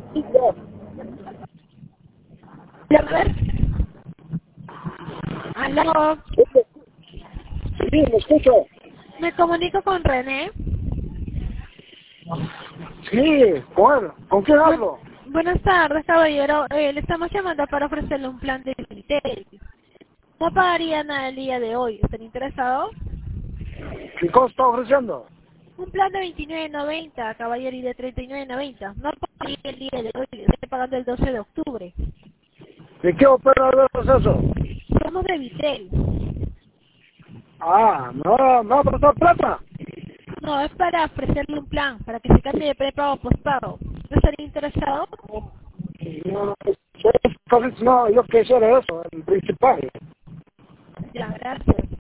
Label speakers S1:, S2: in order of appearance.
S1: Sí, ya.
S2: A ver. Aló.
S1: Sí, me escucho.
S2: Me comunico con René.
S1: Sí, bueno, ¿con quién hablo?
S2: Buenas tardes, caballero. Le estamos llamando para ofrecerle un plan de Vitel. No pagaría nada el día de hoy. ¿Están interesado?
S1: ¿Qué cosa está ofreciendo?
S2: Un plan de 29.90, caballero, y de 39.90. No pagaría el día de hoy. Estoy pagando el 12 de octubre.
S1: ¿De qué operador es eso?
S2: Somos de Vitel.
S1: Ah, no, no, pero está plata.
S2: No, es para ofrecerle un plan, para que se cambie de prepago a postpago. ¿No estaría interesado?
S1: No, no, yo quisiera eso, el principal.
S2: Ya, gracias.